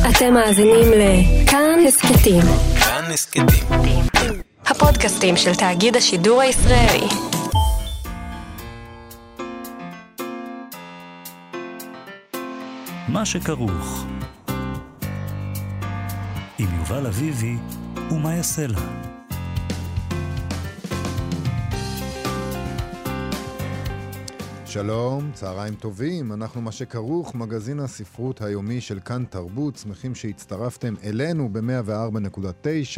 אתם מאזינים לכאן הסכתים. כאן הסכתים. הפודקאסטים של תאגיד השידור הישראלי. מה שכרוך. עם יובל אביבי ומה יעשה לה. שלום, צהריים טובים, אנחנו מה שכרוך, מגזין הספרות היומי של כאן תרבות, שמחים שהצטרפתם אלינו ב-104.9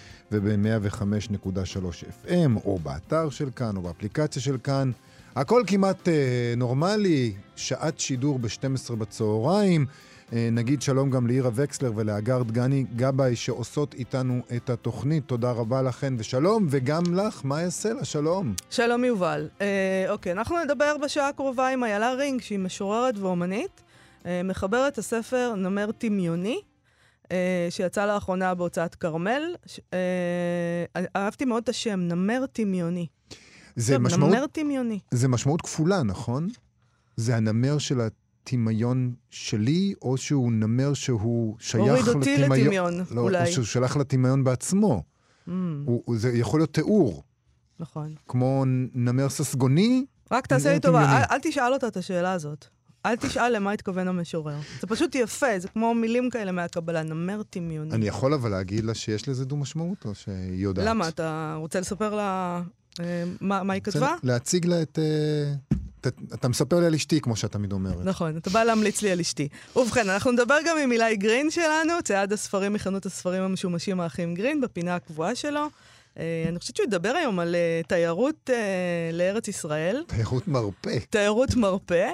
וב-105.3 FM, או באתר של כאן, או באפליקציה של כאן. הכל כמעט נורמלי, שעת שידור ב-12 בצהריים. נגיד שלום גם לאירה וקסלר ולאגר דגני גבאי שעושות איתנו את התוכנית. תודה רבה לכן ושלום, וגם לך, מה יעשה לה? שלום. שלום יובל. אוקיי, אנחנו נדבר בשעה הקרובה עם איילה רינג, שהיא משוררת ואומנית, מחברת הספר נמר תמיוני, שיצא לאחרונה בהוצאת כרמל. אהבתי מאוד את השם, נמר תמיוני. נמר תמיוני. זה משמעות כפולה, נכון? זה הנמר של התימיון שלי, או שהוא נמר שהוא שייך הוריד אותי לתימיון, לא, אולי. או שהוא שלח לתימיון בעצמו. זה יכול להיות תיאור. נכון. כמו נמר ססגוני. רק תעשה לי טובה, אל תשאל אותה את השאלה הזאת. אל תשאל למה התכוון המשורר. זה פשוט יפה, זה כמו מילים כאלה מהקבלה, נמר תימיוני. אני יכול אבל להגיד לה שיש לזה דו משמעות, או שהיא יודעת? למה? אתה רוצה לספר לה מה היא כתבה? להציג לה את... אתה מספר לי על אשתי, כמו שאת תמיד אומרת. נכון, אתה בא להמליץ לי על אשתי. ובכן, אנחנו נדבר גם עם אילי גרין שלנו, צעד הספרים מחנות הספרים המשומשים האחים גרין, בפינה הקבועה שלו. אני חושבת שהוא ידבר היום על תיירות לארץ ישראל. תיירות מרפא. תיירות מרפא.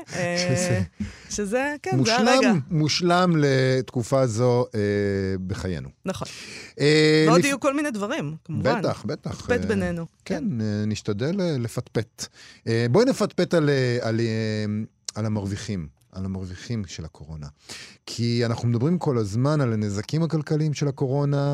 שזה, כן, זה הרגע. מושלם לתקופה זו בחיינו. נכון. ועוד יהיו כל מיני דברים, כמובן. בטח. נפטפט בינינו. כן, נשתדל לפטפט. בואי נפטפט על המרוויחים. על המרוויחים של הקורונה. כי אנחנו מדברים כל הזמן על הנזקים הכלכליים של הקורונה,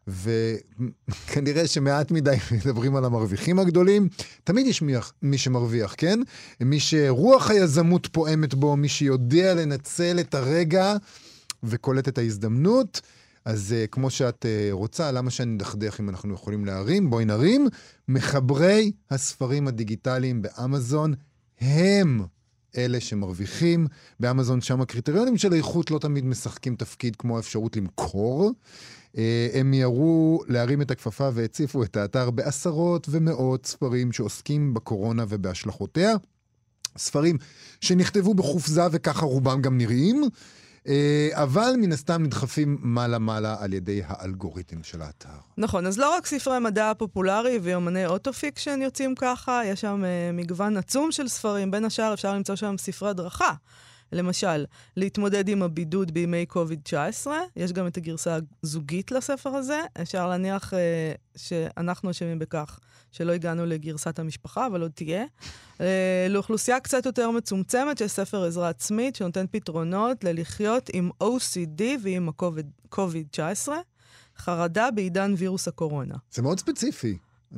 וכנראה שמעט מדי מדברים על המרוויחים הגדולים. תמיד יש מי שמרוויח, כן? מי שרוח היזמות פועמת בו, מי שיודע לנצל את הרגע וקולט את ההזדמנות. אז כמו שאת רוצה, למה שאני נדחדך אם אנחנו יכולים להרים? בואי נרים. מחברי הספרים הדיגיטליים באמזון הם אלה שמרוויחים. באמזון שם הקריטריונים של איכות לא תמיד משחקים תפקיד כמו האפשרות למכור. הם יראו להרים את הכפפה והציפו את האתר בעשרות ומאות ספרים שעוסקים בקורונה ובהשלכותיה. ספרים שנכתבו בחופזה וככה רובם גם נראים, אבל מן הסתם נדחפים מעלה על ידי האלגוריתם של האתר. נכון, אז לא רק ספרי מדע פופולרי ויומני אוטו-פיקשן יוצאים ככה, יש שם מגוון עצום של ספרים, בין השאר אפשר למצוא שם ספרי הדרכה. למשל, להתמודד עם הבידוד בימי COVID-19, יש גם את הגרסה הזוגית לספר הזה, אפשר להניח שאנחנו אשמים בכך שלא הגענו לגרסת המשפחה, אבל עוד תהיה. לאוכלוסייה קצת יותר מצומצמת, שיש ספר עזרה עצמית שנותן פתרונות ללחיות עם OCD ועם ה-COVID-19, חרדה בעידן וירוס הקורונה. זה מאוד ספציפי.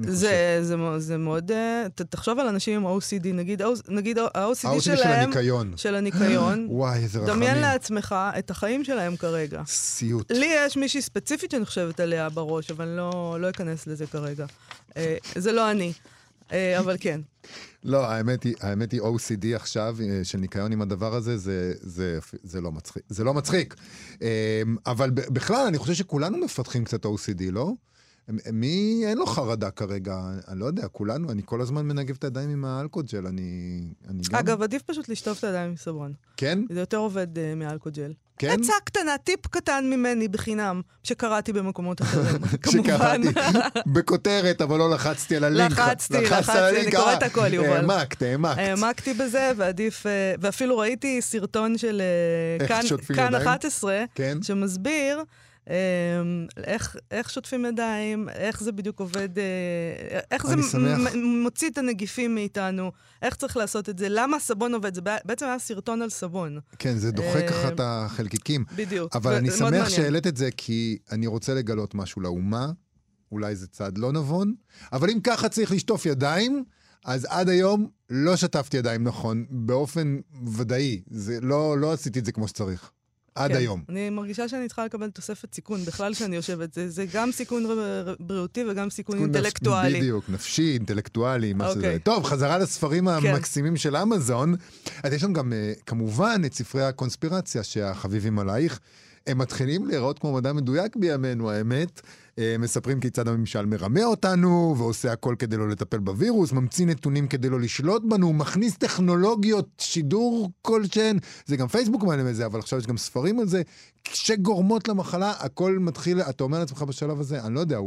זה מאוד, תחשוב על אנשים עם OCD, נגיד ה-OCD שלהם, של הניקיון, וואי, איזה רחמים. דמיין לעצמך את החיים שלהם כרגע. סיוט. לי יש מישהי ספציפית שאני חושבת עליה בראש, אבל לא אכנס לזה כרגע. זה לא אני, אבל כן. לא, האמת היא OCD עכשיו, של ניקיון עם הדבר הזה, זה לא מצחיק. זה לא מצחיק. אבל בכלל, אני חושב שכולנו מפתחים קצת OCD, לא? מי אין לו חרדה כרגע? אני לא יודע, כולנו, אני כל הזמן מנגב את הידיים עם האלכוג'ל, אני גם... אגב, עדיף פשוט לשטוף את הידיים עם סבון. כן? זה יותר עובד מאלכוג'ל. כן? עצה קטנה, טיפ קטן ממני בחינם, שקראתי במקומות אחרים, כמובן. שקראתי, בכותרת, אבל לא לחצתי על הלינק. לחצתי, אני קוראת הכל, יובל. העמקת. העמקתי בזה, ועדיף, ואפילו ראיתי סרטון של כאן 11, שמסביר איך שוטפים ידיים, איך זה בדיוק עובד, איך זה מוציא את הנגיפים מאיתנו, איך צריך לעשות את זה, למה הסבון עובד, זה בעצם היה סרטון על סבון. כן, זה דוחק ככה את החלקיקים. בדיוק. אבל אני שמח שהעלית את זה, כי אני רוצה לגלות משהו לאומה, אולי זה צעד לא נבון, אבל אם ככה צריך לשטוף ידיים, אז עד היום לא שטפתי ידיים נכון, באופן ודאי, לא עשיתי את זה כמו שצריך. עד היום. אני מרגישה שאני צריכה לקבל תוספת סיכון, בכלל שאני יושבת. זה גם סיכון בריאותי וגם סיכון אינטלקטואלי. בדיוק, נפשי, אינטלקטואלי, מה שזה. טוב, חזרה לספרים המקסימים של אמזון. אז יש לנו גם, כמובן, את ספרי הקונספירציה שהחביבים עלייך. הם מתחילים להיראות כמו מדע מדויק בימינו, האמת. מספרים כיצד הממשל מרמה אותנו, ועושה הכל כדי לא לטפל בווירוס, ממציא נתונים כדי לא לשלוט בנו, מכניס טכנולוגיות, שידור כלשהן, זה גם פייסבוק מעלה מזה, אבל עכשיו יש גם ספרים על זה, שגורמות למחלה, הכל מתחיל, אתה אומר לעצמך בשלב הזה, אני לא יודע,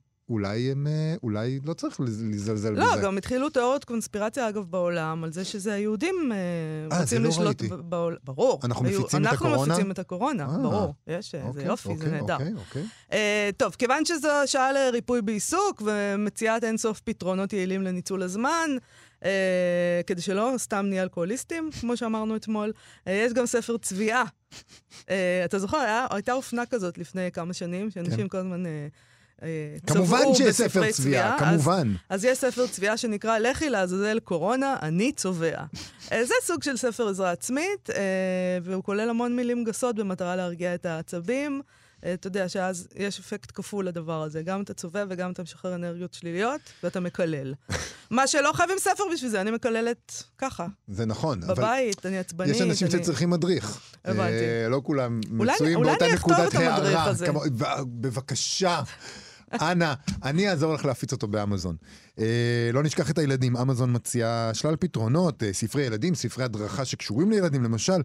אולי לא צריך לזלזל בזה. לא, גם התחילו תיאוריות קונספירציה, אגב, בעולם, על זה שזה היהודים רוצים לשלוט בעולם. ברור. אנחנו מפיצים את הקורונה? אנחנו מפיצים את הקורונה, ברור. יש, זה יופי, זה נהדר. טוב, כיוון שזו שעה לריפוי בעיסוק, ומציאת אינסוף פתרונות יעילים לניצול הזמן, כדי שלא סתם נהיה אלכוהוליסטים, כמו שאמרנו אתמול, יש גם ספר צביעה. אתה זוכר, הייתה אופנה כזאת לפני כמה שנים, שאנשים כל הזמן כמובן שיש ספר צביעה, כמובן. אז יש ספר צביעה שנקרא לכי לעזאזל קורונה, אני צובע. זה סוג של ספר עזרה עצמית, והוא כולל המון מילים גסות במטרה להרגיע את העצבים. אתה יודע שאז יש אפקט כפול לדבר הזה, גם אתה צובע וגם אתה משחרר אנרגיות שליליות, ואתה מקלל. מה שלא חייבים ספר בשביל זה, אני מקללת ככה. זה נכון. בבית, אני עצבנית. יש אנשים שצריכים מדריך. הבנתי. לא כולם מצויים באותה נקודת הערה. בבקשה. אנה, אני אעזור לך להפיץ אותו באמזון. לא נשכח את הילדים, אמזון מציעה שלל פתרונות, ספרי ילדים, ספרי הדרכה שקשורים לילדים, למשל,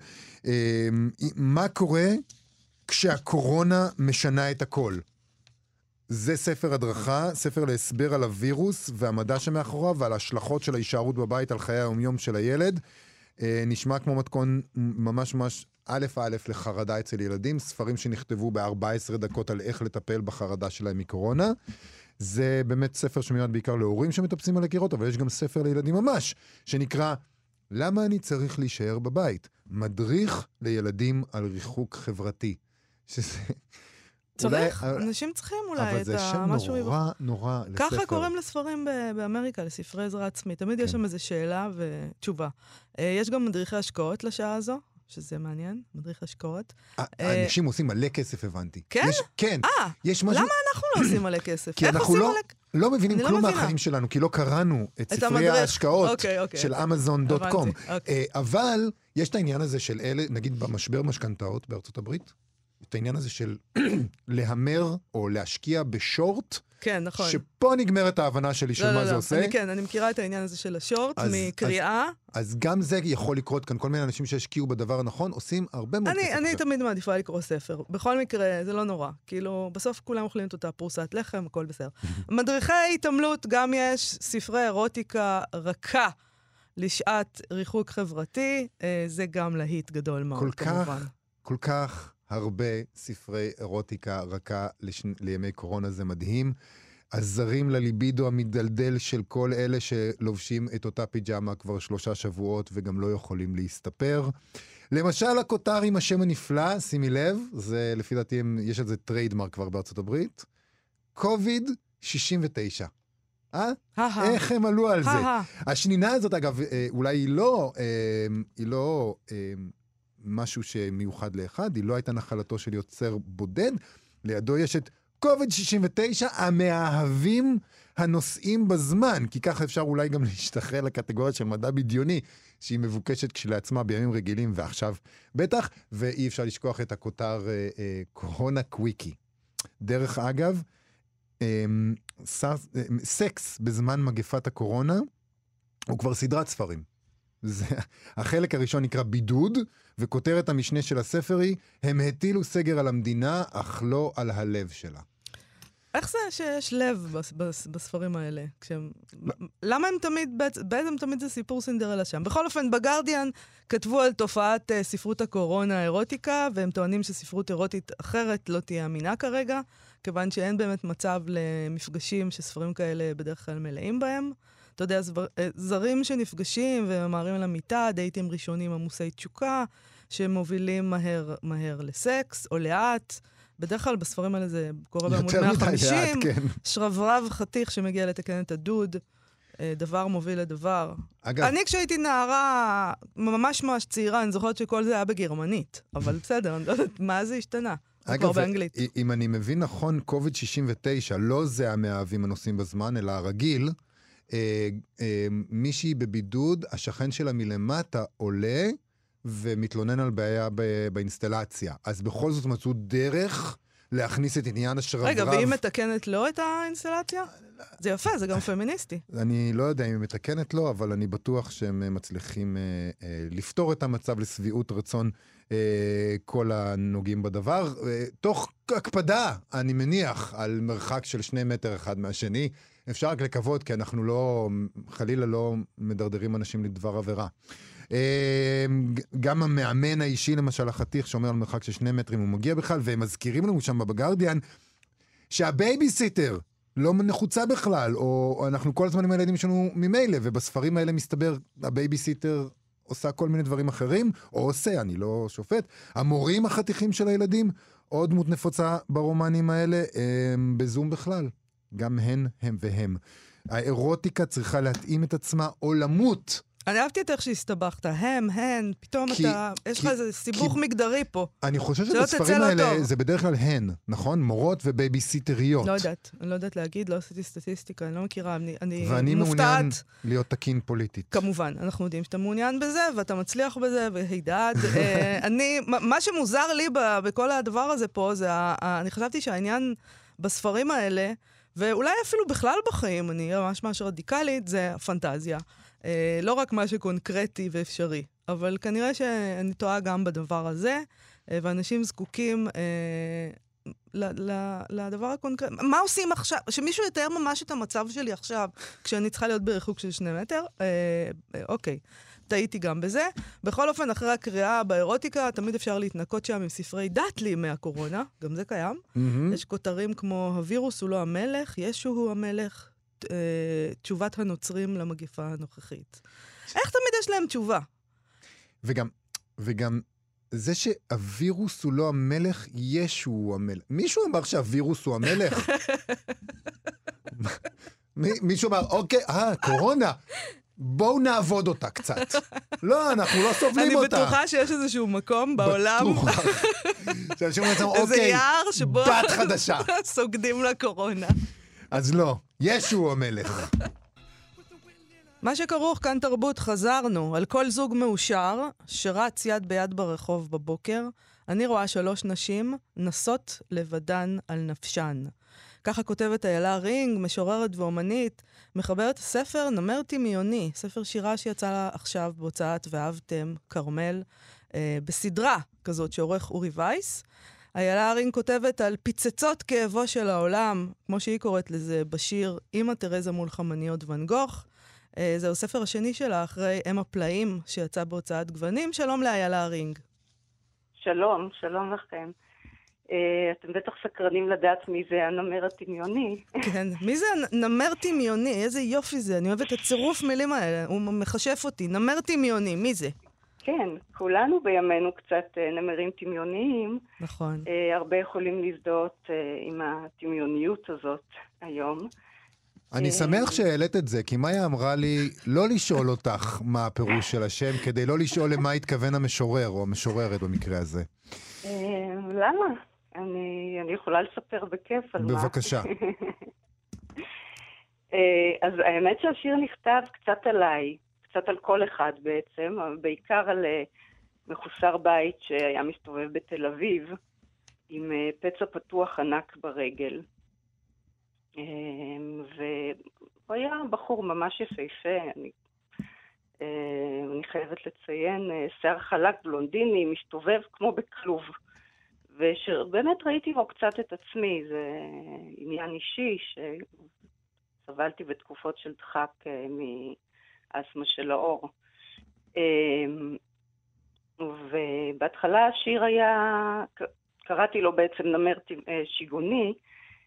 מה קורה כשהקורונה משנה את הכל? זה ספר הדרכה, ספר להסבר על הווירוס והמדע שמאחוריו ועל ההשלכות של ההישארות בבית על חיי היומיום של הילד. נשמע כמו מתכון ממש א' לחרדה אצל ילדים, ספרים שנכתבו ב-14 דקות על איך לטפל בחרדה שלהם מקורונה. זה באמת ספר שמיועד בעיקר להורים שמטפסים על הקירות, אבל יש גם ספר לילדים ממש, שנקרא למה אני צריך להישאר בבית? מדריך לילדים על ריחוק חברתי. שזה... צריך, אנשים צריכים אולי את אבל זה שם נורא לספר. ככה קוראים לספרים באמריקה, לספרי עזרה עצמית. תמיד יש שם איזו שאלה ותשובה. יש גם מדריכי השקעות לשעה הזו, שזה מעניין, מדריך השקעות. אנשים עושים מלא כסף, הבנתי. כן? כן. למה אנחנו לא עושים מלא כסף? כי אנחנו לא מבינים כלום מהחיים שלנו, כי לא קראנו את ספרי ההשקעות של אמזון.קום. אבל יש את העניין הזה של אלה, נגיד במשבר משכנתאות בארצות הברית, את העניין הזה של להמר או להשקיע בשורט, כן, נכון. שפה נגמרת ההבנה שלי של מה זה עושה. אני מכירה את העניין הזה של השורט מקריאה. אז גם זה יכול לקרות כאן, כל מיני אנשים שהשקיעו בדבר הנכון, עושים הרבה מאוד כסף. אני תמיד מעדיפה לקרוא ספר. בכל מקרה, זה לא נורא. כאילו, בסוף כולם אוכלים את אותה פרוסת לחם, הכל בסדר. מדריכי התעמלות, גם יש ספרי אירוטיקה רכה לשעת ריחוק חברתי, זה גם להיט גדול מאוד, כמובן. כל כך הרבה ספרי אירוטיקה רכה לימי קורונה, זה מדהים. עזרים לליבידו המדלדל של כל אלה שלובשים את אותה פיג'מה כבר 3 שבועות וגם לא יכולים להסתפר. למשל, הכותר עם השם הנפלא, שימי לב, זה לפי דעתי יש על זה טריידמרק כבר בארצות הברית, COVID-69. איך הם עלו על זה? השנינה הזאת, אגב, אולי היא לא משהו שמיוחד לאחד, היא לא הייתה נחלתו של יוצר בודד, לידו יש את COVID-69, המאהבים הנושאים בזמן, כי ככה אפשר אולי גם להשתחרר לקטגוריה של מדע בדיוני, שהיא מבוקשת כשלעצמה בימים רגילים ועכשיו בטח, ואי אפשר לשכוח את הכותר קורונה קוויקי. דרך אגב, סקס בזמן מגפת הקורונה, הוא כבר סדרת ספרים. החלק הראשון נקרא בידוד, וכותרת המשנה של הספר היא, הם הטילו סגר על המדינה, אך לא על הלב שלה. איך זה שיש לב בספרים האלה? למה הם תמיד, בעצם תמיד זה סיפור סינדרלה שם? בכל אופן, בגרדיאן כתבו על תופעת ספרות הקורונה האירוטיקה, והם טוענים שספרות אירוטית אחרת לא תהיה אמינה כרגע, כיוון שאין באמת מצב למפגשים שספרים כאלה בדרך כלל מלאים בהם. אתה יודע, זרים שנפגשים וממהרים למיטה, דייטים ראשונים עמוסי תשוקה, שמובילים מהר לסקס או לאט. בדרך כלל בספרים האלה זה קורה בעמוד 150, שרברב חתיך שמגיע לתקן את הדוד. דבר מוביל לדבר. אגב, אני כשהייתי נערה ממש ממש צעירה, אני זוכרת שכל זה היה בגרמנית, אבל בסדר, אני לא יודעת מה זה השתנה. זה כבר באנגלית. אם אני מבין נכון, קוביד 69, לא זה המאהבים הנוסעים בזמן, אלא הרגיל, מישהי בבידוד, השכן שלה מלמטה עולה, ומתלונן על בעיה באינסטלציה. אז בכל זאת מצאו דרך להכניס את עניין השרברב. רגע, והיא מתקנת לו את האינסטלציה? זה יפה, זה גם פמיניסטי. אני לא יודע אם היא מתקנת לו, אבל אני בטוח שהם מצליחים לפתור את המצב לשביעות רצון כל הנוגעים בדבר. תוך הקפדה, אני מניח, על מרחק של 2 מטר אחד מהשני. אפשר רק לקוות, כי אנחנו לא, חלילה לא מדרדרים אנשים לדבר עבירה. גם המאמן האישי, למשל, החתיך, שאומר על מרחק של 2 מטרים, הוא מגיע בכלל, והם מזכירים לנו שם בגרדיאן, שהבייביסיטר לא נחוצה בכלל, או אנחנו כל הזמן עם הילדים שלנו ממילא, ובספרים האלה מסתבר, הבייביסיטר עושה כל מיני דברים אחרים, או עושה, אני לא שופט. המורים החתיכים של הילדים, עוד דמות נפוצה ברומנים האלה, בזום בכלל. גם הם והם. האירוטיקה צריכה להתאים את עצמה, או למות. אני אהבתי את איך שהסתבכת, הן, פתאום אתה, יש לך איזה סיבוך מגדרי פה. אני חושב שבספרים האלה זה בדרך כלל הן, נכון? מורות ובייביסיטריות. לא יודעת, אני לא יודעת להגיד, לא עשיתי סטטיסטיקה, אני לא מכירה, אני מופתעת. ואני מעוניין להיות תקין פוליטית. כמובן, אנחנו יודעים שאתה מעוניין בזה, ואתה מצליח בזה, והידד. מה שמוזר לי בכל הדבר הזה פה, זה, אני חשבתי שהעניין בספרים האלה, ואולי אפילו בכלל בחיים, אני ממש רדיקלית, זה פנטזיה. לא רק משהו קונקרטי ואפשרי, אבל כנראה שאני טועה גם בדבר הזה, ואנשים זקוקים לדבר הקונקרטי. מה עושים עכשיו? שמישהו יתאר ממש את המצב שלי עכשיו, כשאני צריכה להיות בריחוק של 2 מטר? אוקיי, טעיתי גם בזה. בכל אופן, אחרי הקריאה באירוטיקה, תמיד אפשר להתנקות שם עם ספרי דת לימי הקורונה, גם זה קיים. יש כותרים כמו, הווירוס הוא לא המלך, ישו הוא המלך, תשובת הנוצרים למגיפה הנוכחית. איך תמיד יש להם תשובה? וגם זה שהווירוס הוא לא המלך, ישו הוא המלך. מישהו אמר שהווירוס הוא המלך? מישהו אמר, אוקיי, קורונה, בואו נעבוד אותה קצת. לא, אנחנו לא סובלים אותה. אני בטוחה שיש איזשהו מקום בעולם. בטוח. שאנשים אומרים, איזה יער שבו בת חדשה. סוגדים לקורונה. אז לא, ישו המלך. מה שכרוך כאן תרבות, חזרנו. על כל זוג מאושר, שרץ יד ביד ברחוב בבוקר, אני רואה 3 נשים נסות לבדן על נפשן. ככה כותבת איילה רינג, משוררת ואומנית, מחברת ספר נמר דמיוני, ספר שירה שיצא לה עכשיו בהוצאת ואהבתם, כרמל, בסדרה כזאת שעורך אורי וייס. איילה רינג כותבת על פיצצות כאבו של העולם, כמו שהיא קוראת לזה בשיר אמא תרזה מול חמניות ון גוך. זהו הספר השני שלה אחרי אם הפלאים שיצא בהוצאת גוונים. שלום לאיילה רינג. שלום, שלום לכם. אתם בטח סקרנים לדעת מי זה הנמר הדמיוני. כן, מי זה נמר דמיוני? איזה יופי זה, אני אוהבת את צירוף מילים האלה, הוא מחשף אותי. נמר דמיוני, מי זה? כן, כולנו בימינו קצת נמרים דמיוניים. נכון. הרבה יכולים להזדהות עם הדמיוניות הזאת היום. אני שמח שהעלית את זה, כי מאיה אמרה לי לא לשאול אותך מה הפירוש של השם, כדי לא לשאול למה התכוון המשורר, או המשוררת במקרה הזה. למה? אני יכולה לספר בכיף על מה. בבקשה. אז האמת שהשיר נכתב קצת עליי, קצת על כל אחד בעצם, אבל בעיקר על מחוסר בית שהיה מסתובב בתל אביב, עם פצע פתוח ענק ברגל. והוא היה בחור ממש יפהפה, אני חייבת לציין, שיער חלק בלונדיני, מסתובב כמו בכלוב. ובאמת ראיתי בו קצת את עצמי, זה עניין אישי שסבלתי בתקופות של דחק מאסמה של האור. ובהתחלה השיר היה, קראתי לו בעצם נמר שיגוני,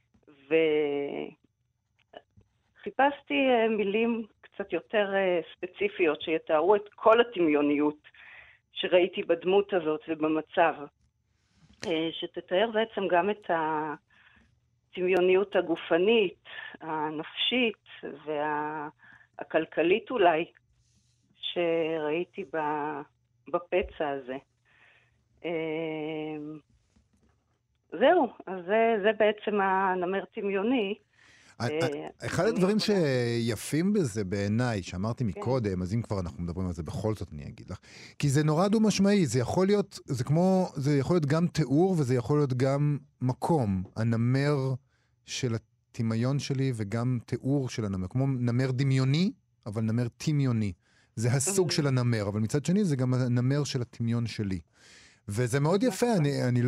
וחיפשתי מילים קצת יותר ספציפיות שיתארו את כל הדמיוניות שראיתי בדמות הזאת ובמצב. שתתאר בעצם גם את הדמיוניות הגופנית, הנפשית הכלכלית אולי, שראיתי בפצע הזה. זהו, אז זה בעצם הנמר דמיוני. אחד הדברים שיפים בזה בעיניי, שאמרתי מקודם, אז אם כבר אנחנו מדברים על זה, בכל זאת אני אגיד לך, כי זה נורא דו משמעי, זה יכול להיות גם תיאור, וזה יכול להיות גם מקום, הנמר של התימיון שלי, וגם תיאור של הנמר, כמו נמר דמיוני, אבל נמר תימיוני. זה הסוג של הנמר, אבל מצד שני זה גם הנמר של התימיון שלי. וזה מאוד יפה, אני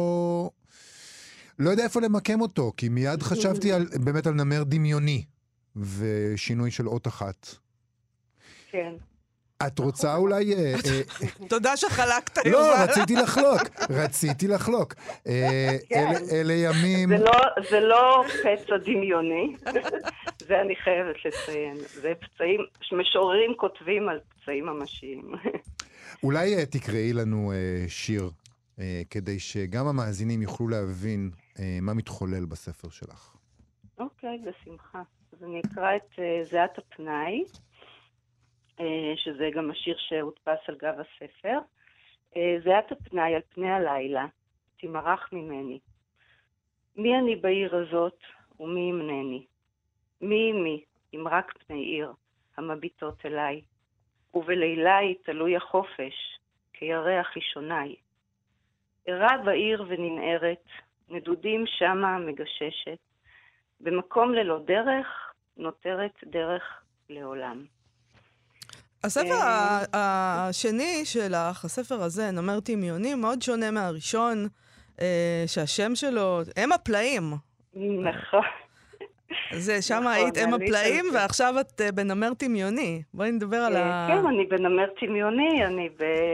לא יודע איפה למקם אותו, כי מיד חשבתי באמת על נמר דמיוני, ושינוי של אות אחת. כן. את רוצה אולי... תודה שחלקת. לא, רציתי לחלוק. אלה ימים... זה לא פצע דמיוני, זה אני חייבת לציין. זה פצעים, משוררים כותבים על פצעים ממשיים. אולי תקראי לנו שיר, כדי שגם המאזינים יוכלו להבין מה מתחולל בספר שלך. אוקיי, בשמחה. אז אני אקרא את זיעת הפנאי, שזה גם השיר שהודפס על גב הספר. זיעת הפנאי על פני הלילה, תמרח ממני. מי אני בעיר הזאת ומי ימנני? מי אם רק פני עיר המביטות אליי, ובלילי תלוי החופש, כירח ראשוני. ערה בעיר וננערת, נדודים שמה מגששת, במקום ללא דרך, נותרת דרך לעולם. הספר השני שלך, הספר הזה, נמר דמיוני, מאוד שונה מהראשון, שהשם שלו, הם הפלאים. נכון. זה, שם היית הם הפלאים, ועכשיו את בנמר דמיוני. בואי נדבר על כן, אני בנמר דמיוני, אני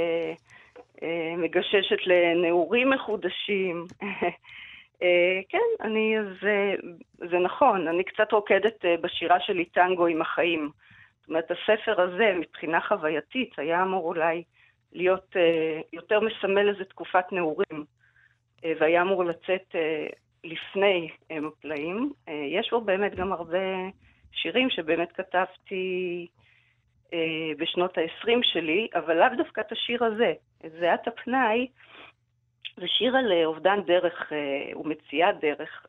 מגששת לנעורים מחודשים. כן, זה נכון, אני קצת רוקדת בשירה שלי טנגו עם החיים. זאת אומרת, הספר הזה, מבחינה חווייתית, היה אמור אולי להיות יותר מסמל איזו תקופת נעורים, והיה אמור לצאת לפני הם הפלאים. יש בו באמת גם הרבה שירים שבאמת כתבתי בשנות ה-20 שלי, אבל לאו דווקא את השיר הזה. זיעת הפנאי זה שיר על אובדן דרך ומציאת דרך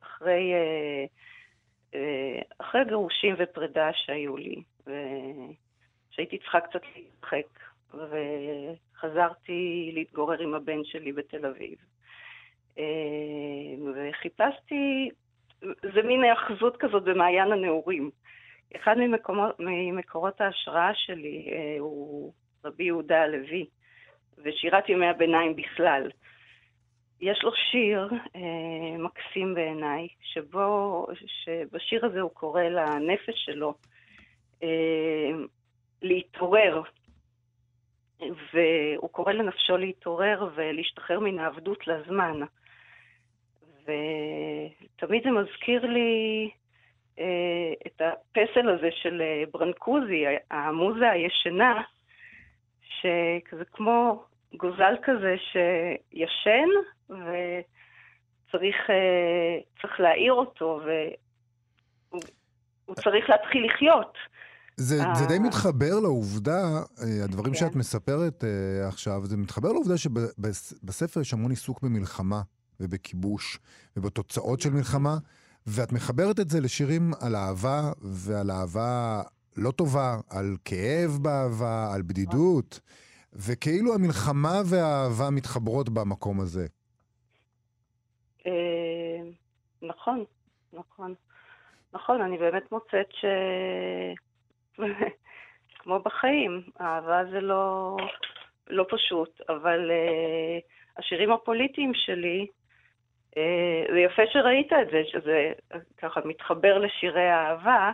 אחרי גירושים ופרידה שהיו לי, שהייתי צריכה קצת להתרחק, וחזרתי להתגורר עם הבן שלי בתל אביב. וחיפשתי, זה מין האחזות כזאת במעיין הנעורים. אחד ממקורות ההשראה שלי הוא רבי יהודה הלוי, ושירת ימי הביניים בכלל. יש לו שיר מקסים בעיניי, שבשיר הזה הוא קורא לנפש שלו להתעורר, והוא קורא לנפשו להתעורר ולהשתחרר מן העבדות לזמן. ותמיד זה מזכיר לי את הפסל הזה של ברנקוזי, המוזה הישנה, שכזה כמו גוזל כזה שישן, וצריך להעיר אותו, והוא צריך להתחיל לחיות. זה די מתחבר לעובדה, הדברים שאת מספרת עכשיו, זה מתחבר לעובדה שבספר יש המון עיסוק במלחמה ובכיבוש ובתוצאות של מלחמה, ואת מחברת את זה לשירים על אהבה ועל אהבה לא טובה, על כאב באהבה, על בדידות, וכאילו המלחמה והאהבה מתחברות במקום הזה. נכון, אני באמת מוצאת כמו בחיים, אהבה זה לא פשוט, אבל השירים הפוליטיים שלי, זה יפה שראית את זה, שזה ככה מתחבר לשירי האהבה,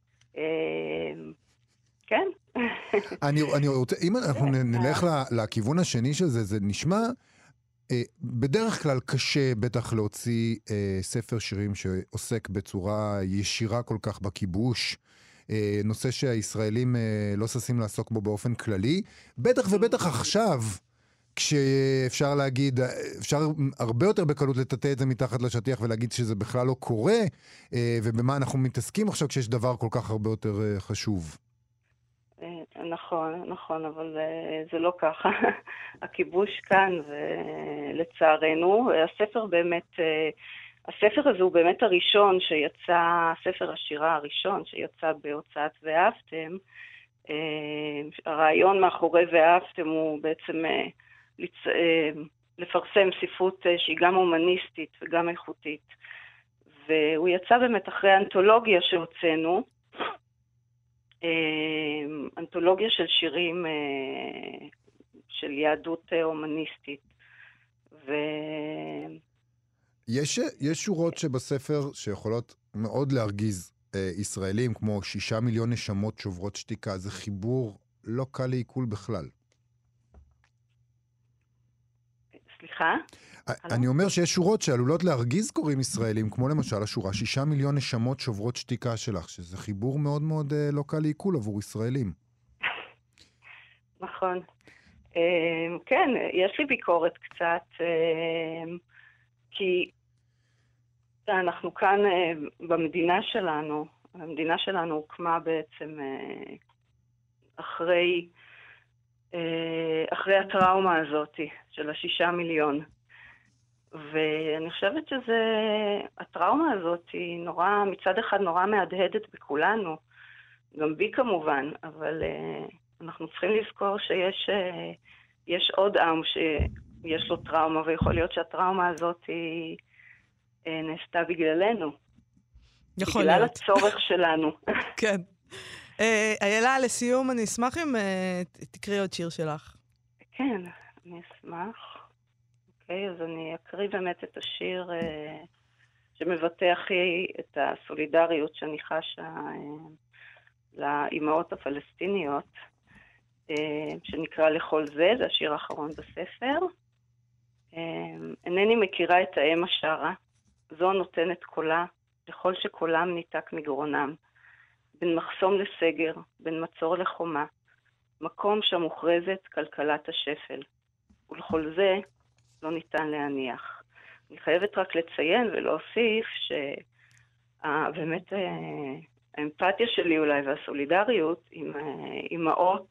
כן. אני רוצה, אם אנחנו נלך לכיוון השני של זה, זה נשמע בדרך כלל קשה בטח להוציא ספר שירים שעוסק בצורה ישירה כל כך בכיבוש, נושא שהישראלים לא ששים לעסוק בו באופן כללי, בטח ובטח עכשיו, כשאפשר להגיד, אפשר הרבה יותר בקלות לטאטא את זה מתחת לשטיח ולהגיד שזה בכלל לא קורה, ובמה אנחנו מתעסקים עכשיו כשיש דבר כל כך הרבה יותר חשוב. נכון, אבל זה לא ככה. הכיבוש כאן, ולצערנו, הספר הזה הוא באמת הראשון שיצא, ספר השירה הראשון שיצא בהוצאת ואהבתם. הרעיון מאחורי ואהבתם הוא בעצם לפרסם ספרות שהיא גם הומניסטית וגם איכותית. והוא יצא באמת אחרי אנתולוגיה שהוצאנו, אנתולוגיה של שירים של יהדות הומניסטית. יש שורות שבספר שיכולות מאוד להרגיז ישראלים, כמו 6 מיליון נשמות שוברות שתיקה. זה חיבור לא קל לעיכול בכלל. סליחה? אני אומר שיש שורות שעלולות להרגיז קוראים ישראלים, כמו למשל השורה 6 מיליון נשמות שוברות שתיקה שלך, שזה חיבור מאוד מאוד לא קל לעיכול עבור ישראלים. נכון. כן, יש לי ביקורת קצת, כי אנחנו כאן במדינה שלנו, המדינה שלנו הוקמה בעצם אחרי הטראומה הזאת של 6 מיליון. ואני חושבת הטראומה הזאת היא מצד אחד נורא מהדהדת בכולנו, גם בי כמובן, אבל אנחנו צריכים לזכור שיש עוד עם שיש לו טראומה, ויכול להיות שהטראומה הזאת היא נעשתה בגללנו. בגלל הצורך שלנו. כן. איילה, לסיום, אני אשמח אם תקראי עוד שיר שלך. כן, אני אשמח. אוקיי, אז אני אקריא באמת את השיר שמבטא הכי את הסולידריות שאני חשה לאימהות הפלסטיניות, שנקרא לכל זה, זה השיר האחרון בספר. אינני מכירה את האם השרה, זו נותנת קולה, לכל שקולם ניתק מגרונם, בין מחסום לסגר, בין מצור לחומה, מקום שמוכרזת כלכלת השפל, ולכל זה לא ניתן להניח. אני חייבת רק לציין ולהוסיף שבאמת האמפתיה שלי אולי והסולידריות עם אימהות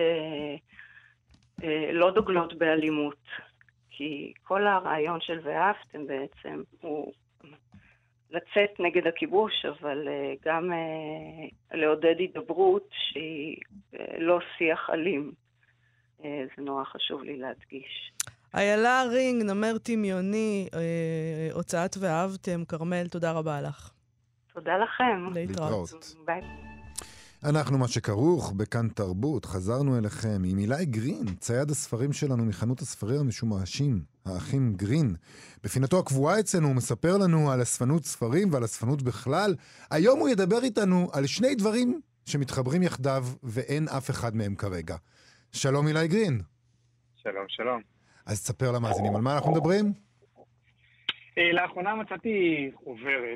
שלא דוגלות באלימות, כי כל הרעיון של ואהבתם בעצם הוא לצאת נגד הכיבוש, אבל גם לעודד הידברות שהיא לא שיח אלים. זה נורא חשוב לי להדגיש. איילה רינג, נמר תמיוני, הוצאת ואהבתם, כרמל, תודה רבה לך. תודה לכם. להתראות. ביי. אנחנו מה שכרוך בכאן תרבות, חזרנו אליכם עם אילי גרין, צייד הספרים שלנו מחנות הספרים המשומשים, האחים גרין. בפינתו הקבועה אצלנו הוא מספר לנו על אספנות ספרים ועל אספנות בכלל. היום הוא ידבר איתנו על שני דברים שמתחברים יחדיו ואין אף אחד מהם כרגע. שלום אילי גרין. שלום, שלום. אז תספר למאזינים על מה אנחנו מדברים? לאחרונה מצאתי חוברת,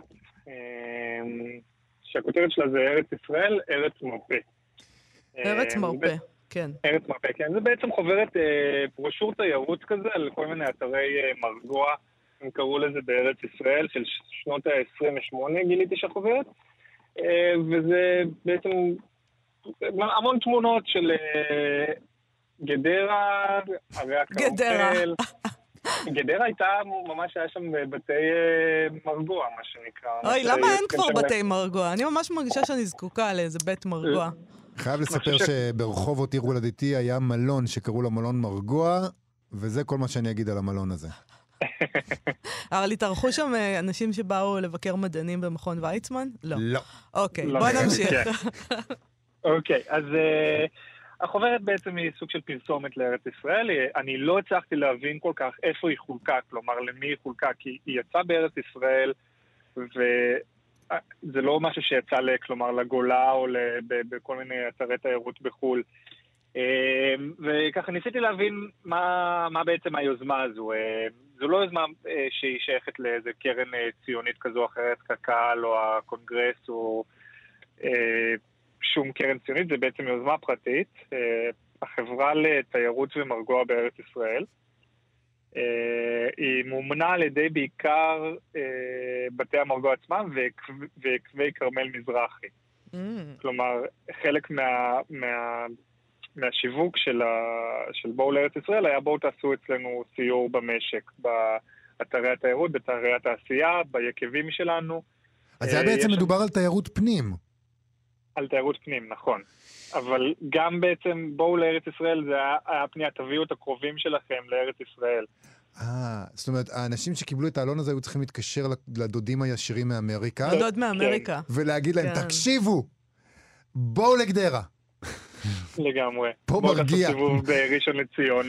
שהכותרת שלה זה ארץ ישראל, ארץ מרפא. ארץ מרפא, כן. ארץ מרפא, כן. זה בעצם חוברת פרושור תיירות כזה, על כל מיני אתרי מרגוע, הם קראו לזה בארץ ישראל, של שנות ה-28 גיליתי שהחוברת, וזה בעצם המון תמונות של גדרה, הרי הקרפל. גדרה הייתה ממש, היה שם בתי מרגוע, מה שנקרא. אוי, למה אין כבר בתי מרגוע? אני ממש מרגישה שאני זקוקה לאיזה בית מרגוע. חייב לספר שברחובות עיר הולדתי היה מלון שקראו לו מלון מרגוע, וזה כל מה שאני אגיד על המלון הזה. אבל התארחו שם אנשים שבאו לבקר מדענים במכון ויצמן? לא. לא. אוקיי, בוא נמשיך. אוקיי, אז החוברת בעצם היא סוג של פרסומת לארץ ישראל. אני לא הצלחתי להבין כל כך איפה היא חולקה, כלומר למי היא חולקה, כי היא יצאה בארץ ישראל, וזה לא משהו שיצא כלומר לגולה או בכל מיני אתרי תיירות בחול. וככה ניסיתי להבין מה בעצם היוזמה הזו. זו לא יוזמה שהיא שייכת לאיזה קרן ציונית כזו או אחרת, קק"ל או הקונגרס או שום קרן ציונית, זה בעצם יוזמה פרטית, החברה לתיירות ומרגוע בארץ ישראל. היא מומנה על ידי בעיקר בתי המרגוע עצמם ועקבי כרמל מזרחי. כלומר, חלק מהשיווק של בואו לארץ ישראל היה בואו תעשו אצלנו סיור במשק, באתרי התיירות, באתרי התעשייה, ביקבים שלנו. אז זה היה בעצם מדובר על תיירות פנים. על תיירות פנים, נכון. אבל גם בעצם בואו לארץ ישראל, זה היה פנייה, תביאו את הקרובים שלכם לארץ ישראל. זאת אומרת, האנשים שקיבלו את העלון הזה היו צריכים להתקשר לדודים הישירים מאמריקה. לדוד מאמריקה. ולהגיד להם, תקשיבו, בואו לגדרה. לגמרי. פה בואו מרגיע. תעשו סיבוב בראשון לציון.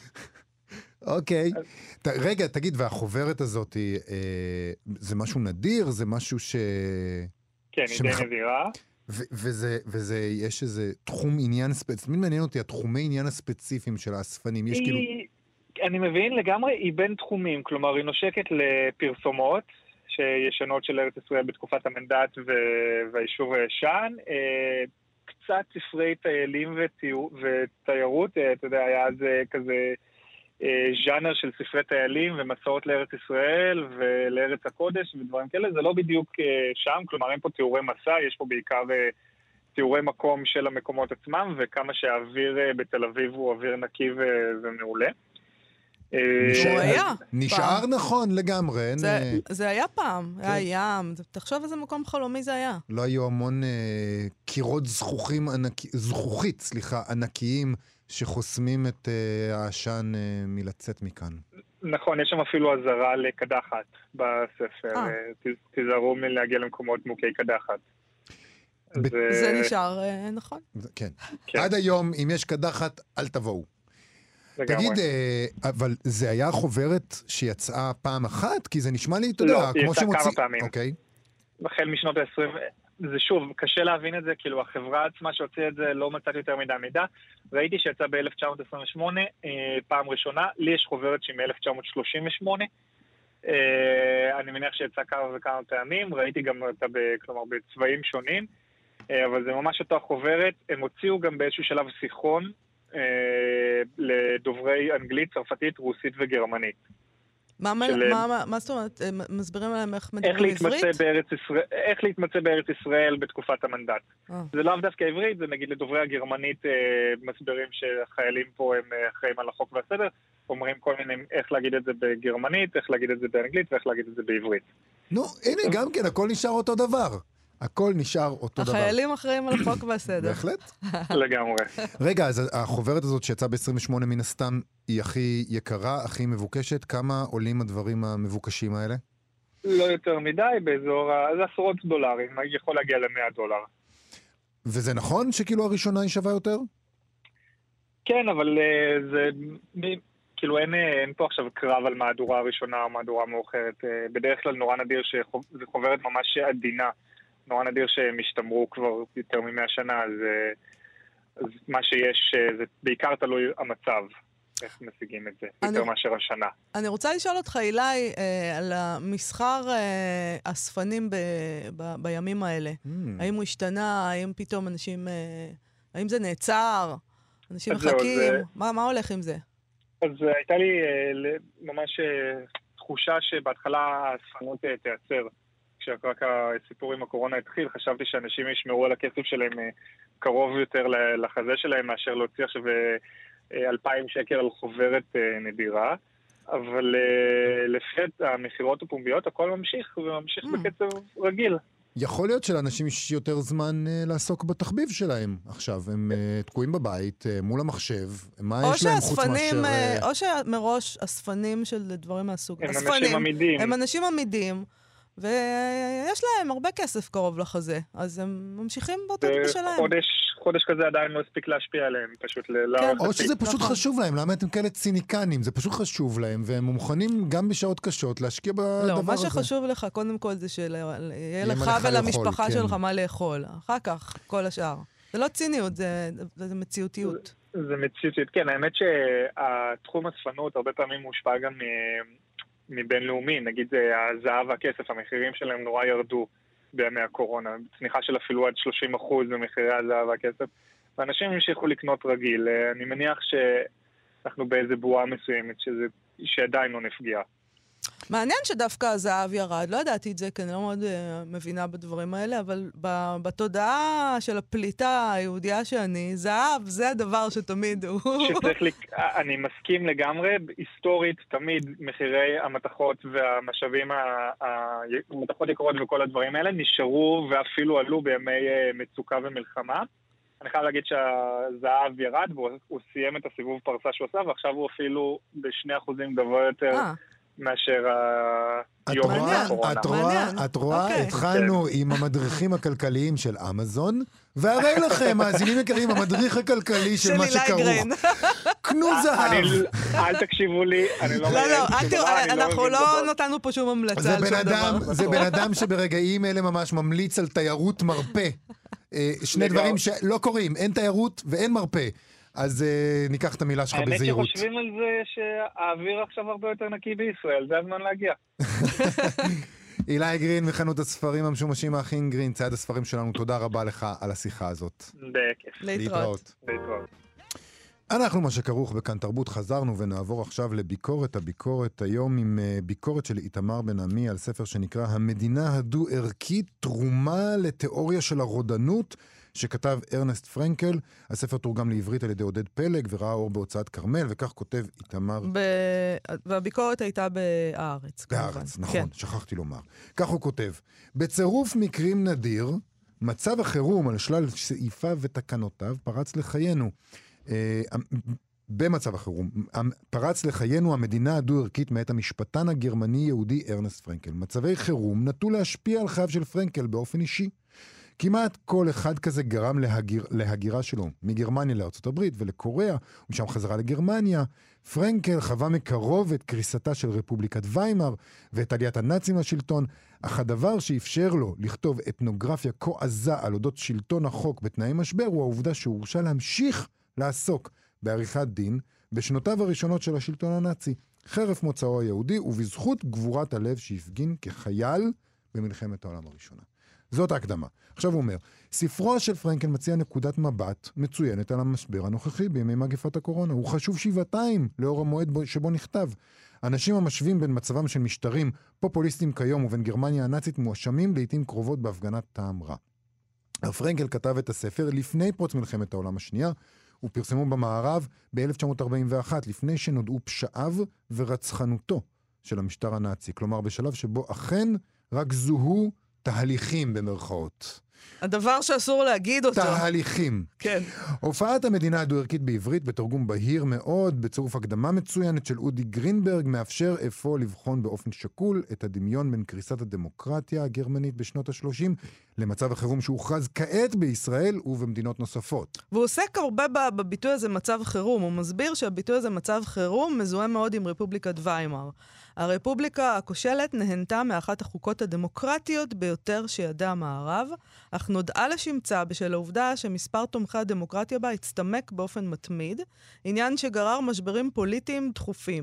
אוקיי. רגע, תגיד, והחוברת הזאת, זה משהו נדיר? זה משהו כן, היא די נדירה. וזה, יש איזה תחום עניין ספציפי, מעניין אותי, התחומי עניין הספציפיים של האספנים, יש כאילו... אני מבין לגמרי, היא בין תחומים, כלומר היא נושקת לפרסומות שישנות של ארץ ישראל בתקופת המנדט והאישור הישן, קצת ספרי טיילים ותיירות, אתה יודע, היה זה כזה ז'אנר של ספרי טיילים ומסעות לארץ ישראל ולארץ הקודש ודברים כאלה, זה לא בדיוק שם, כלומר אין פה תיאורי מסע, יש פה בעיקר תיאורי מקום של המקומות עצמם, וכמה שהאוויר בתל אביב הוא אוויר נקי ומעולה. הוא היה. נשאר נכון לגמרי. זה היה פעם, היה ים. תחשוב איזה מקום חלומי זה היה. לא היו המון קירות זכוכית, ענקיים, שחוסמים את העשן מלצאת מכאן. נכון, יש שם אפילו עזרה לקדחת בספר. תיזהרו מלהגיע למקומות מוכי קדחת. זה נשאר נכון. כן. עד היום, אם יש קדחת, אל תבואו. תגיד, אבל זה היה חוברת שיצאה פעם אחת? כי זה נשמע לי, אתה יודע, כמו שמוציא... לא, היא יצאה כמה פעמים. אוקיי. החל משנות ה-20, זה שוב, קשה להבין את זה, כאילו החברה עצמה שהוציא את זה לא מצאתי יותר מידע. ראיתי שיצא ב-1928, פעם ראשונה, לי יש חוברת שהיא מ-1938, אני מניח שיצא כמה וכמה פעמים, ראיתי גם אותה כלומר בצבעים שונים, אבל זה ממש אותה חוברת, הם הוציאו גם באיזשהו שלב שיחון, לדוברי אנגלית, צרפתית, רוסית וגרמנית. מה זאת אומרת? מסבירים להם איך מדברים עברית? איך להתמצא בארץ ישראל בתקופת המנדט. זה לא דווקא עברית, זה נגיד לדוברי הגרמנית מסבירים שהחיילים פה הם אחראים על החוק והסדר, אומרים כל מיני איך להגיד את זה בגרמנית, איך להגיד את זה באנגלית ואיך להגיד את זה בעברית. נו, הנה גם כן, הכל נשאר אותו דבר. הכל נשאר אותו דבר. החיילים אחראים על החוק והסדר. בהחלט. לגמרי. רגע, אז החוברת הזאת שיצאה ב-28 מן הסתם היא הכי יקרה, הכי מבוקשת. כמה עולים הדברים המבוקשים האלה? לא יותר מדי, באזור, זה עשרות דולרים, יכול להגיע $100. וזה נכון שכאילו הראשונה היא שווה יותר? כן, אבל זה... כאילו אין פה עכשיו קרב על מהדורה הראשונה או מהדורה מאוחרת. בדרך כלל נורא נדיר שזה חוברת ממש עדינה. נורא נדיר שהם השתמרו כבר יותר מ100 שנה, אז מה שיש, זה בעיקר תלוי המצב, איך משיגים את זה, יותר מאשר השנה. אני רוצה לשאול אותך, אילי, על המסחר אספנים בימים האלה. האם הוא השתנה? האם פתאום אנשים... האם זה נעצר? אנשים מחכים? מה הולך עם זה? אז הייתה לי ממש תחושה שבהתחלה האספנות תיעצר. כשרק הסיפור עם הקורונה התחיל, חשבתי שאנשים ישמרו על הכסף שלהם קרוב יותר לחזה שלהם, מאשר להוציא עכשיו 2,000 שקל על חוברת נדירה, אבל לפי המחירות הפומביות הכל ממשיך, וממשיך בקצב רגיל. יכול להיות שלאנשים יש יותר זמן לעסוק בתחביב שלהם עכשיו, הם תקועים בבית מול המחשב, מה יש להם חוץ מאשר... או שמראש אספנים של דברים מהסוג. הם אנשים עמידים. הם אנשים עמידים. ויש להם הרבה כסף קרוב לחזה, אז הם ממשיכים באותה דבר שלהם. חודש כזה עדיין לא הספיק להשפיע עליהם, פשוט או שזה פשוש חשוב להם, למה אתם כאלה ציניקנים? זה פשוט חשוב להם, והם מוכנים גם בשעות קשות להשקיע בדבר הזה. לא, מה שחשוב לך, קודם כל זה שיהיה לך ולמשפחה שלך מה לאכול. אחר כך, כל השאר. זה לא ציניות, זה מציאותיות. זה מציאותיות, כן. האמת שהתחום הספנות הרבה פעמים מושפע גם מבינלאומי, נגיד הזהב והכסף, המחירים שלהם נורא ירדו בימי הקורונה, צניחה של אפילו עד 30% במחירי הזהב והכסף, ואנשים המשיכו לקנות רגיל. אני מניח שאנחנו באיזה בועה מסוימת שעדיין לא נפגיעה. מעניין שדווקא הזהב ירד, לא ידעתי את זה, כי אני לא מאוד מבינה בדברים האלה, אבל בתודעה של הפליטה היהודיה שאני, זהב זה הדבר שתמיד הוא... אני מסכים לגמרי, היסטורית תמיד מחירי המתכות והמשאבים, המתכות יקרות וכל הדברים האלה, נשארו ואפילו עלו בימי מצוקה ומלחמה. אני חייב להגיד שהזהב ירד, והוא סיים את הסיבוב פרסה שהוא עשה, ועכשיו הוא אפילו ב2% גבוה יותר מאשר היום הקורונה. את רואה, התחלנו עם המדריכים הכלכליים של אמזון, והרי לכם, מאזינים יקרים, המדריך הכלכלי של מה שכרוך. קנו זהב. אל תקשיבו לי, אני לא... לא, אנחנו לא נתנו פה שום המלצה על שום דבר. זה בן אדם שברגעים אלה ממש ממליץ על תיירות מרפא. שני דברים שלא קוראים, אין תיירות ואין מרפא. אז ניקח את המילה שלך בזהירות. האמת שחושבים על זה שהאוויר עכשיו הרבה יותר נקי בישראל, זה הזמן להגיע. אילי גרין מחנות הספרים המשומשים האחים גרין, צייד הספרים שלנו, תודה רבה לך על השיחה הזאת. בכיף. להתראות. אנחנו מה שכרוך בכאן תרבות חזרנו ונעבור עכשיו לביקורת. הביקורת היום עם ביקורת של איתמר בן עמי על ספר שנקרא המדינה הדו-ערכית, תרומה לתיאוריה של הרודנות, שכתב ארנסט פרנקל. הספר תורגם לעברית על ידי עודד פלג וראה אור בהוצאת כרמל, וכך כותב איתמר. והביקורת הייתה בהארץ. בהארץ, נכון, שכחתי לומר. כך הוא כותב, בצירוף מקרים נדיר, מצב החירום על שלל סעיפיו ותקנותיו פרץ לחיינו. במצב החירום פרץ לחיינו המדינה הדו-ערכית מאת המשפטן הגרמני-יהודי ארנסט פרנקל. מצבי חירום נטו להשפיע על חייו של פרנקל באופן אישי. כמעט כל אחד כזה גרם להגירה שלו מגרמניה לארצות הברית ולקוריאה, ומשם חזרה לגרמניה. פרנקל חווה מקרוב את קריסתה של רפובליקת ויימאר ואת עליית הנאצים לשלטון, אך הדבר שאפשר לו לכתוב אתנוגרפיה כה עזה על אודות שלטון החוק בתנאי משבר הוא העובדה שהוא הורשה להמשיך לעסוק בעריכת דין בשנותיו הראשונות של השלטון הנאצי, חרף מוצאו היהודי ובזכות גבורת הלב שהפגין כחייל במלחמת העולם הראשונה. זאת ההקדמה. עכשיו הוא אומר, ספרו של פרנקל מציע נקודת מבט מצוינת על המשבר הנוכחי בימי מגפת הקורונה. הוא חשוב שבעתיים לאור המועד שבו נכתב. אנשים המשווים בין מצבם של משטרים פופוליסטיים כיום ובין גרמניה הנאצית מואשמים לעתים קרובות בהפגנת טעם רע. פרנקל כתב את הספר לפני פרוץ מלחמת העולם השנייה, ופרסמו במערב ב-1941, לפני שנודעו פשעיו ורצחנותו של המשטר הנאצי. כלומר, בשלב שבו אכן רק זוהו תהליכים במרכאות. הדבר שאסור להגיד אותו. תהליכים. כן. הופעת המדינה הדו-ערכית בעברית בתרגום בהיר מאוד, בצירוף הקדמה מצוינת של אודי גרינברג, מאפשר אפוא לבחון באופן שקול את הדמיון בין קריסת הדמוקרטיה הגרמנית בשנות ה-30 למצב החירום שהוכרז כעת בישראל ובמדינות נוספות. והוא עוסק הרבה בביטוי הזה מצב חירום. הוא מסביר שהביטוי הזה מצב חירום מזוהה מאוד עם רפובליקת ויימאר. הרפובליקה הכושלת נהנתה מאחת החוקות הדמוקרטיות ביותר שידע המערב, אך נודעה לשמצה בשל העובדה שמספר תומכי הדמוקרטיה בה הצטמק באופן מתמיד, עניין שגרר משברים פוליטיים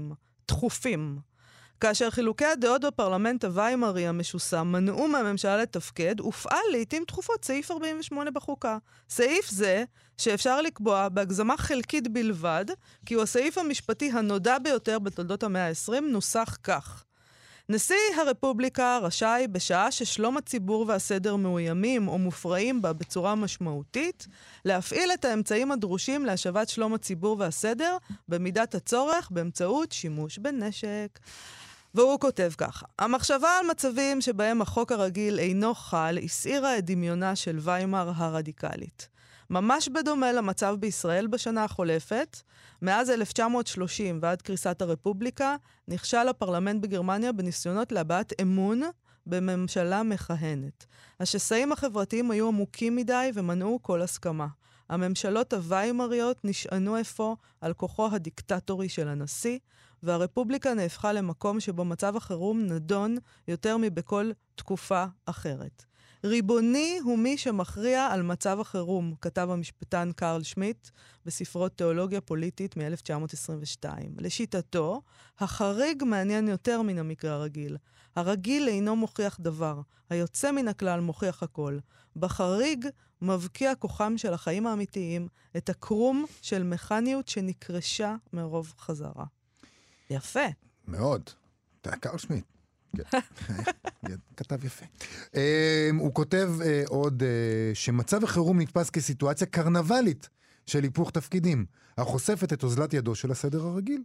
דחופים. כאשר חילוקי הדעות בפרלמנט הוויימרי המשוסע מנעו מהממשלה לתפקד, הופעל לעתים תחופות סעיף 48 בחוקה. סעיף זה, שאפשר לקבוע בהגזמה חלקית בלבד, כי הוא הסעיף המשפטי הנודע ביותר בתולדות המאה ה-20, נוסח כך. נשיא הרפובליקה רשאי בשעה ששלום הציבור והסדר מאוימים או מופרעים בה בצורה משמעותית, להפעיל את האמצעים הדרושים להשבת שלום הציבור והסדר במידת הצורך באמצעות שימוש בנשק. והוא כותב ככה, המחשבה על מצבים שבהם החוק הרגיל אינו חל, הסעירה את דמיונה של ויימאר הרדיקלית. ממש בדומה למצב בישראל בשנה החולפת, מאז 1930 ועד קריסת הרפובליקה, נכשל הפרלמנט בגרמניה בניסיונות להבעת אמון בממשלה מכהנת. השסעים החברתיים היו עמוקים מדי ומנעו כל הסכמה. הממשלות הוויימריות נשענו אפוא על כוחו הדיקטטורי של הנשיא, והרפובליקה נהפכה למקום שבו מצב החירום נדון יותר מבכל תקופה אחרת. ריבוני הוא מי שמכריע על מצב החירום, כתב המשפטן קרל שמיט בספרו תיאולוגיה פוליטית מ-1922. לשיטתו, החריג מעניין יותר מן המקרה הרגיל. הרגיל אינו מוכיח דבר, היוצא מן הכלל מוכיח הכל. בחריג מבקיע כוחם של החיים האמיתיים את הקרום של מכניות שנקרשה מרוב חזרה. יפה. מאוד. קרל שמיט. כתב יפה. הוא כותב עוד שמצב החירום נתפס כסיטואציה קרנבלית של היפוך תפקידים, החושפת את אוזלת ידו של הסדר הרגיל.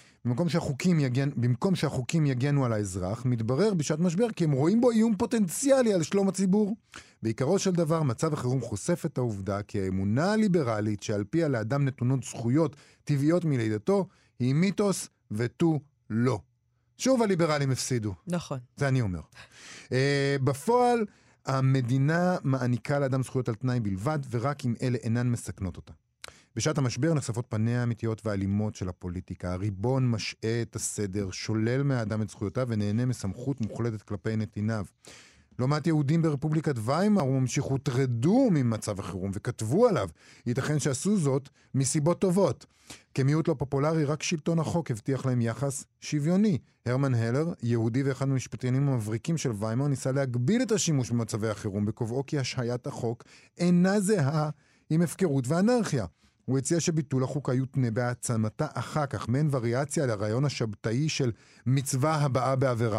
במקום שהחוקים יגנו על האזרח, מתברר בשעת משבר כי הם רואים בו איום פוטנציאלי על שלום הציבור. בעיקרו של דבר, מצב החירום חושף את העובדה כי האמונה הליברלית שעל פיה לאדם נתונות זכויות טבעיות מלידתו, היא מיתוס ותו לא. שוב הליברלים הפסידו. נכון. זה אני אומר. בפועל, המדינה מעניקה לאדם זכויות על תנאי בלבד, ורק אם אלה אינן מסכנות אותה. בשעת המשבר נחשפות פניה האמיתיות והאלימות של הפוליטיקה. הריבון משעה את הסדר, שולל מהאדם את זכויותיו ונהנה מסמכות מוחלטת כלפי נתיניו. לא מעט יהודים ברפובליקת ויימאר וממשיך הוטרדו ממצב החירום וכתבו עליו. ייתכן שעשו זאת מסיבות טובות. כמיעוט לא פופולרי, רק שלטון החוק הבטיח להם יחס שוויוני. הרמן הלר, יהודי ואחד מהמשפטנים המבריקים של ויימאר, ניסה להגביל את השימוש במצבי החירום בקובעו כי השהיית החוק אינה זהה עם הפקרות ואנרכיה. הוא הציע שביטול החוקה יותנה בהעצמתה אחר כך, מעין וריאציה על הרעיון השבתאי של מצווה הבאה בעבירה.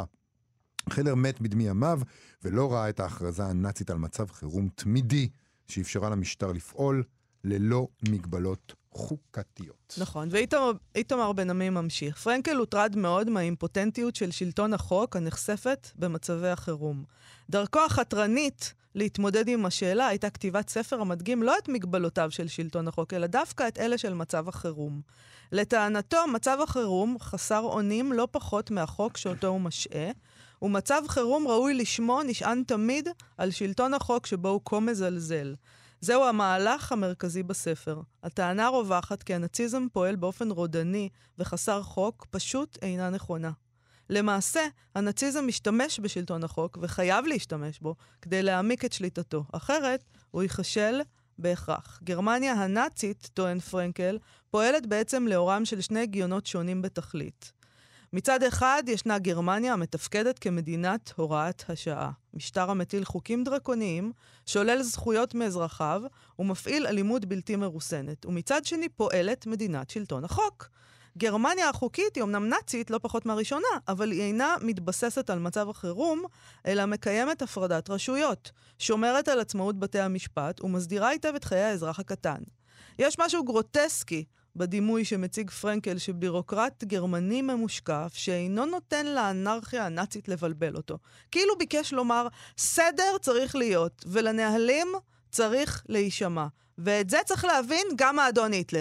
הלר מת בדמי ימיו, ולא ראה את ההכרזה הנאצית על מצב חירום תמידי, שאפשרה למשטר לפעול ללא מגבלות חוקתיות. נכון, ואיתמר בן עמי ממשיך. פרנקל הוטרד מאוד מהאימפוטנטיות של שלטון החוק הנחשפת במצבי החירום. דרכו החתרנית להתמודד עם השאלה הייתה כתיבת ספר המדגים לא את מגבלותיו של שלטון החוק, אלא דווקא את אלה של מצב החירום. לטענתו, מצב החירום חסר אונים לא פחות מהחוק שאותו הוא משעה, ומצב חירום ראוי לשמו נשען תמיד על שלטון החוק שבו הוא כה מזלזל. זהו המהלך המרכזי בספר. הטענה רווחת כי הנאציזם פועל באופן רודני וחסר חוק פשוט אינה נכונה. למעשה, הנאציזם משתמש בשלטון החוק וחייב להשתמש בו כדי להעמיק את שליטתו. אחרת, הוא ייחשל בהכרח. גרמניה הנאצית, טוען פרנקל, פועלת בעצם לאורם של שני הגיונות שונים בתכלית. מצד אחד ישנה גרמניה המתפקדת כמדינת הוראת השעה. משטר המטיל חוקים דרקוניים, שולל זכויות מאזרחיו ומפעיל אלימות בלתי מרוסנת. ומצד שני פועלת מדינת שלטון החוק. גרמניה החוקית היא אמנם נאצית לא פחות מהראשונה, אבל היא אינה מתבססת על מצב החירום, אלא מקיימת הפרדת רשויות, שומרת על עצמאות בתי המשפט ומסדירה היטב את חיי האזרח הקטן. יש משהו גרוטסקי בדימוי שמציג פרנקל שבירוקרט גרמני ממושקף שאינו נותן לאנרכיה הנאצית לבלבל אותו. כאילו ביקש לומר, סדר צריך להיות ולנהלים צריך להישמע. ואת זה צריך להבין גם האדון היטלר.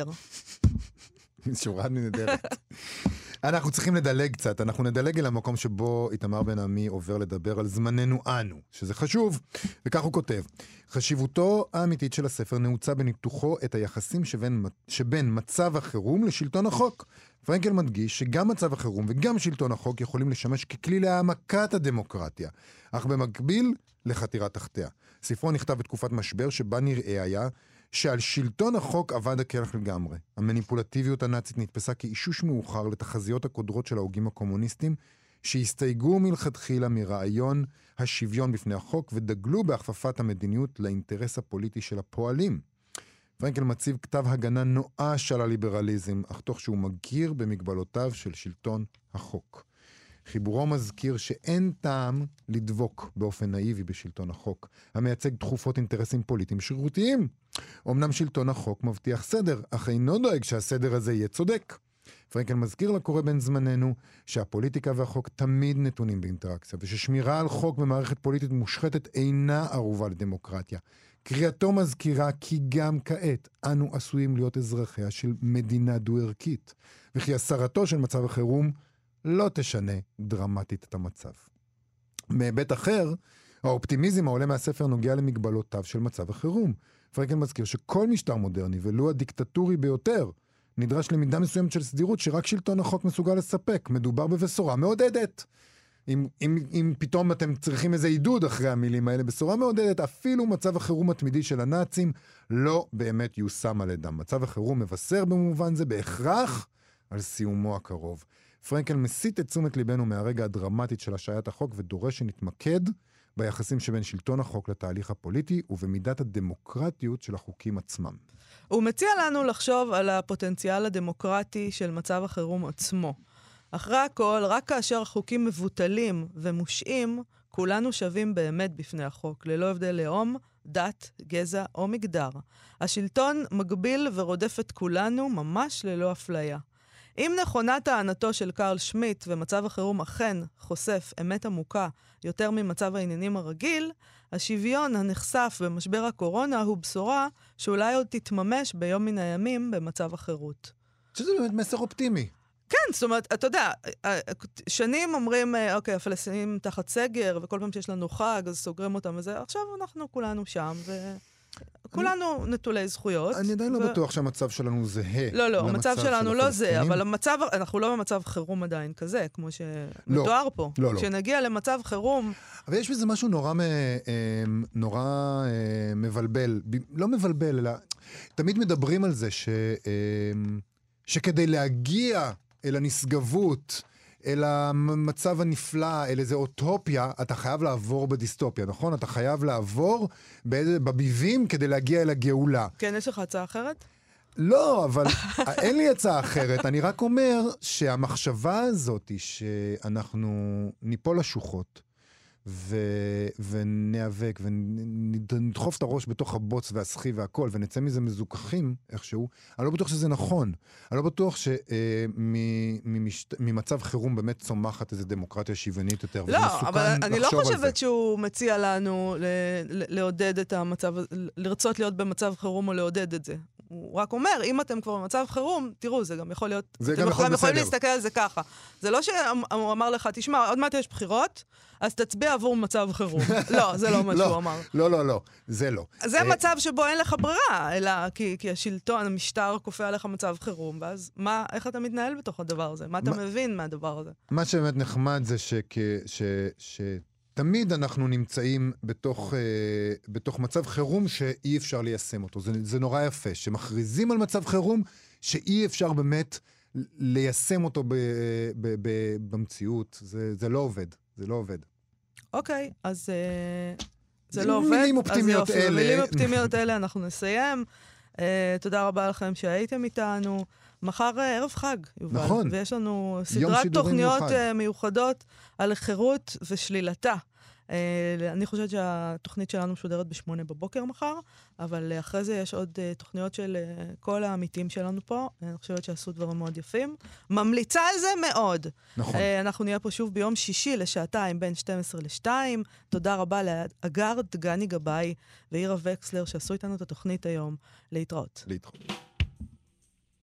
שורה נהדרת. אנחנו צריכים לדלג קצת, אנחנו נדלג אל המקום שבו איתמר בן עמי עובר לדבר על זמננו אנו, שזה חשוב, וכך הוא כותב. חשיבותו האמיתית של הספר נעוצה בניתוחו את היחסים שבין מצב החירום לשלטון החוק. פרנקל מדגיש שגם מצב החירום וגם שלטון החוק יכולים לשמש ככלי להעמקת הדמוקרטיה, אך במקביל לחתירה תחתיה. ספרו נכתב בתקופת משבר שבה נראה היה שעל שלטון החוק עבד הכרך לגמרי. המניפולטיביות הנאצית נתפסה כאישוש מאוחר לתחזיות הקודרות של ההוגים הקומוניסטים, שהסתייגו מלכתחילה מרעיון השוויון בפני החוק, ודגלו בהכפפת המדיניות לאינטרס הפוליטי של הפועלים. פרנקל מציב כתב הגנה נואש על הליברליזם, אך תוך שהוא מכיר במגבלותיו של שלטון החוק. חיבורו מזכיר שאין טעם לדבוק באופן נאיבי בשלטון החוק, המייצג תחופות אינטרסים פוליטיים שרירותיים. אמנם שלטון החוק מבטיח סדר, אך אינו דואג שהסדר הזה יהיה צודק. פרנקל מזכיר לקורא בן זמננו שהפוליטיקה והחוק תמיד נתונים באינטראקציה, וששמירה על חוק במערכת פוליטית מושחתת אינה ערובה לדמוקרטיה. קריאתו מזכירה כי גם כעת אנו עשויים להיות אזרחיה של מדינה דו-ערכית, וכי הסרתו של מצב החירום לא תשנה דרמטית את המצב. מהיבט אחר, האופטימיזם העולה מהספר נוגע למגבלותיו של מצב החירום. פרנקל מזכיר שכל משטר מודרני, ולו הדיקטטורי ביותר, נדרש למידה מסוימת של סדירות שרק שלטון החוק מסוגל לספק. מדובר בבשורה מעודדת. אם פתאום אתם צריכים איזה עידוד אחרי המילים האלה, בשורה מעודדת, אפילו מצב החירום התמידי של הנאצים לא באמת יושם על ידם. מצב החירום מבשר במובן זה בהכרח על סיומו הקרוב. פרנקל מסיט את תשומת ליבנו מהרגע הדרמטית של השעיית החוק ודורש שנתמקד ביחסים שבין שלטון החוק לתהליך הפוליטי ובמידת הדמוקרטיות של החוקים עצמם. הוא מציע לנו לחשוב על הפוטנציאל הדמוקרטי של מצב החירום עצמו. אחרי הכל, רק כאשר חוקים מבוטלים ומושעים, כולנו שווים באמת בפני החוק, ללא הבדל לאום, דת, גזע או מגדר. השלטון מגביל ורודף את כולנו ממש ללא אפליה. אם נכונה טענתו של קרל שמיט ומצב החירום אכן חושף אמת עמוקה יותר ממצב העניינים הרגיל, השוויון הנחשף במשבר הקורונה הוא בשורה שאולי עוד תתממש ביום מן הימים במצב החירות. שזה באמת מסר אופטימי. כן, זאת אומרת, אתה יודע, שנים אומרים, אוקיי, הפלסטינים תחת סגר, וכל פעם שיש לנו חג, אז סוגרים אותם וזה. עכשיו אנחנו כולנו שם, וכולנו נטולי זכויות. אני עדיין לא בטוח שהמצב שלנו זהה. לא, המצב שלנו לא זה, אבל אנחנו לא במצב חירום עדיין כזה, כמו שמתואר פה. לא. כשנגיע למצב חירום... אבל יש בזה משהו נורא מבלבל. לא מבלבל, אלא תמיד מדברים על זה שכדי להגיע אל הנשגבות, אל המצב הנפלא, אל איזו אוטופיה, אתה חייב לעבור בדיסטופיה, נכון? אתה חייב לעבור בביבים כדי להגיע אל הגאולה. כן, יש לך הצעה אחרת? לא, אבל אין לי הצעה אחרת. אני רק אומר שהמחשבה הזאת היא שאנחנו ניפול לשוחות, ונאבק, ונדחוף את הראש בתוך הבוץ והסחי והכל, ונצא מזה מזוכחים איכשהו, אני לא בטוח שזה נכון. אני לא בטוח שממצב חירום באמת צומחת איזו דמוקרטיה שוויונית יותר, לא, אבל אני לא לחשוב על זה. חושבת שהוא מציע לנו לעודד את המצב, לרצות להיות במצב חירום או לעודד את זה. הוא רק אומר, אם אתם כבר במצב חירום, תראו, זה גם יכול להיות... זה גם יכול אתם יכולים בסדר. להסתכל על זה ככה. זה לא שהוא אמר לך, תשמע, עוד מעט יש בחירות, אז תצביע עבור מצב חירום. לא, זה לא מה שהוא אמר. לא, זה לא. זה מצב שבו אין לך ברירה, אלא כי השלטון, המשטר כופה עליך מצב חירום, ואז איך אתה מתנהל בתוך הדבר הזה? מה אתה מבין מהדבר הזה? מה שבאמת נחמד זה תמיד אנחנו נמצאים בתוך מצב חירום שאי אפשר ליישם אותו. זה נורא יפה, שמכריזים על מצב חירום שאי אפשר באמת ליישם אותו במציאות. זה לא עובד. זה לא עובד. אוקיי, אז זה לא עובד. מילים אופטימיות אלה. מילים אופטימיות אלה אנחנו נסיים. תודה רבה לכם שהייתם איתנו. מחר ערב חג, יובל. נכון. ויש לנו סדרת תוכניות מיוחדות על חירות ושלילתה. אני חושבת שהתוכנית שלנו משודרת ב8 בבוקר מחר, אבל אחרי זה יש עוד תוכניות של כל העמיתים שלנו פה. אני חושבת שעשו דברים מאוד יפים. ממליצה על זה מאוד. נכון. אנחנו נהיה פה שוב ביום שישי לשעתיים בין 12 ל-2. תודה רבה לאגר דגני גבאי ואירה וקסלר שעשו איתנו את התוכנית היום. להתראות.